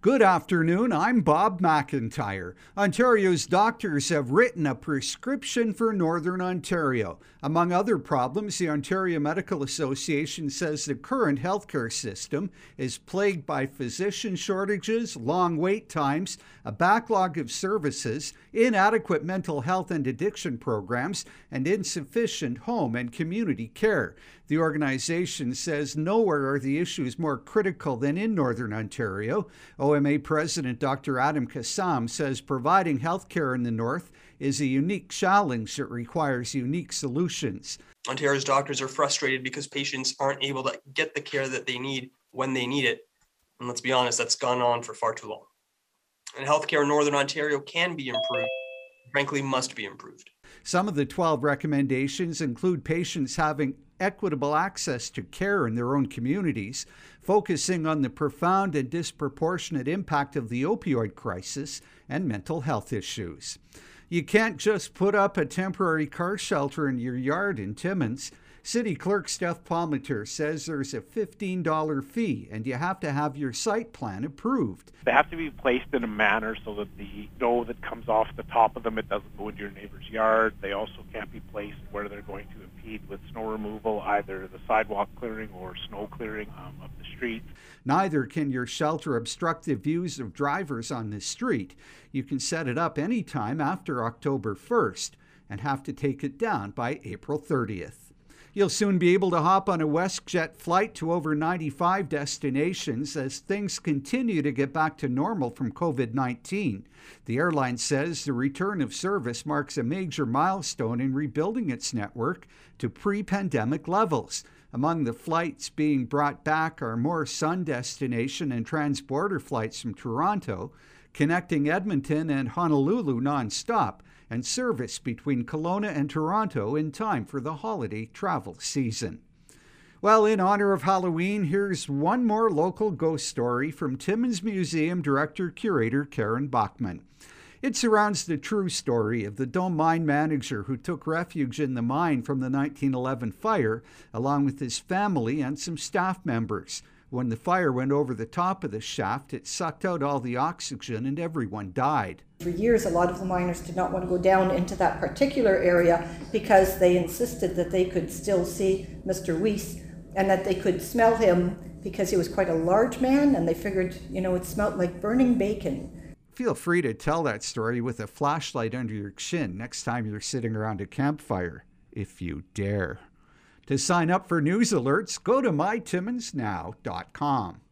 Good afternoon, I'm Bob McIntyre. Ontario's doctors have written a prescription for Northern Ontario. Among other problems, the Ontario Medical Association says the current healthcare system is plagued by physician shortages, long wait times, a backlog of services, inadequate mental health and addiction programs, and insufficient home and community care. The organization says nowhere are the issues more critical than in Northern Ontario. OMA President Dr. Adam Kassam says providing health care in the North is a unique challenge that requires unique solutions. Ontario's doctors are frustrated because patients aren't able to get the care that they need when they need it. And let's be honest, that's gone on for far too long. And healthcare in Northern Ontario can be improved, frankly, must be improved. Some of the 12 recommendations include patients having equitable access to care in their own communities, focusing on the profound and disproportionate impact of the opioid crisis and mental health issues. You can't just put up a temporary car shelter in your yard in Timmins. City Clerk Steph Palmiter says there's a $15 fee and you have to have your site plan approved. They have to be placed in a manner so that the snow that comes off the top of them, it doesn't go into your neighbor's yard. They also can't be placed where they're going to impede with snow removal, either the sidewalk clearing or snow clearing of the street. Neither can your shelter obstruct the views of drivers on the street. You can set it up anytime after October 1st and have to take it down by April 30th. You'll soon be able to hop on a WestJet flight to over 95 destinations as things continue to get back to normal from COVID-19. The airline says the return of service marks a major milestone in rebuilding its network to pre-pandemic levels. Among the flights being brought back are more sun destination and trans-border flights from Toronto, connecting Edmonton and Honolulu nonstop, and service between Kelowna and Toronto in time for the holiday travel season. Well, in honor of Halloween, here's one more local ghost story from Timmins Museum Director-Curator Karen Bachman. It surrounds the true story of the Dome mine manager who took refuge in the mine from the 1911 fire, along with his family and some staff members. When the fire went over the top of the shaft, it sucked out all the oxygen and everyone died. For years, a lot of the miners did not want to go down into that particular area because they insisted that they could still see Mr. Weiss and that they could smell him because he was quite a large man, and they figured, it smelled like burning bacon. Feel free to tell that story with a flashlight under your chin next time you're sitting around a campfire, if you dare. To sign up for news alerts, go to mytimminsnow.com.